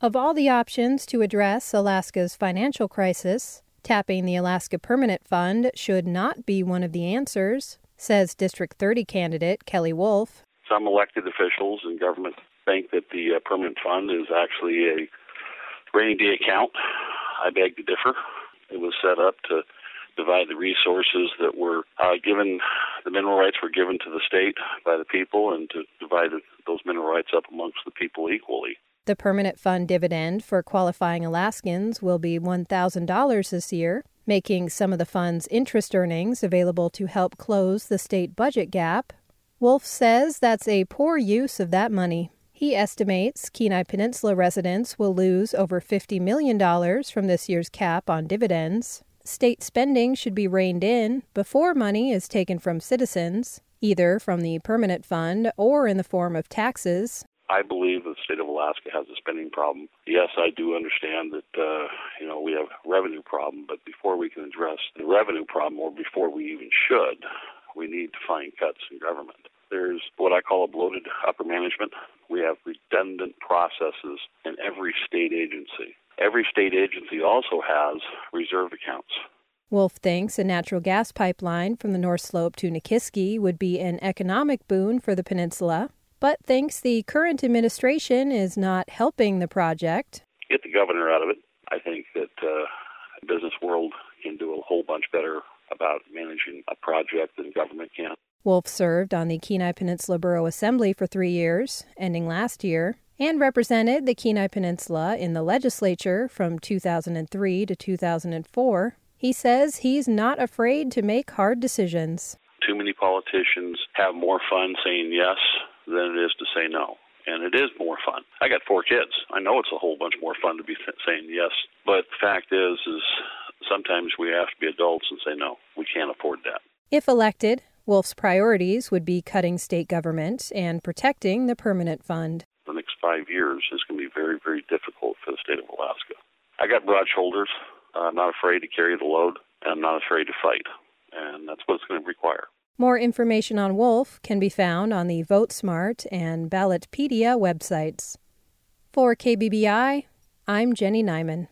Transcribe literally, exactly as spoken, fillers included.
Of all the options to address Alaska's financial crisis, tapping the Alaska Permanent Fund should not be one of the answers, says District thirty candidate Kelly Wolf. Some elected officials in government think that the uh, Permanent Fund is actually a rainy day account. I beg to differ. It was set up to divide the resources that were uh, given, the mineral rights were given to the state by the people, and to divide those mineral rights up amongst the people equally. The Permanent Fund dividend for qualifying Alaskans will be one thousand dollars this year, making some of the fund's interest earnings available to help close the state budget gap. Wolf says that's a poor use of that money. He estimates Kenai Peninsula residents will lose over fifty million dollars from this year's cap on dividends. State spending should be reined in before money is taken from citizens, either from the Permanent Fund or in the form of taxes. I believe the state of Alaska has a spending problem. Yes, I do understand that, uh, you know, we have a revenue problem, but before we can address the revenue problem, or before we even should, we need to find cuts in government. There's what I call a bloated upper management. We have redundant processes in every state agency. Every state agency also has reserve accounts. Wolf thinks a natural gas pipeline from the North Slope to Nikiski would be an economic boon for the peninsula, but thinks the current administration is not helping the project. Get the governor out of it. I think that uh, the business world can do a whole bunch better about managing a project than government can. Wolf served on the Kenai Peninsula Borough Assembly for three years, ending last year, and represented the Kenai Peninsula in the legislature from two thousand three to two thousand four. He says he's not afraid to make hard decisions. Too many politicians have more fun saying yes than it is to say no. And it is more fun. I got four kids. I know it's a whole bunch more fun to be th- saying yes. But the fact is, is sometimes we have to be adults and say no. We can't afford that. If elected, Wolf's priorities would be cutting state government and protecting the Permanent Fund. The next five years is going to be very, very difficult for the state of Alaska. I got broad shoulders. I'm not afraid to carry the load, and I'm not afraid to fight. And that's what it's going to require. More information on Wolf can be found on the VoteSmart and Ballotpedia websites. For K B B I, I'm Jenny Nyman.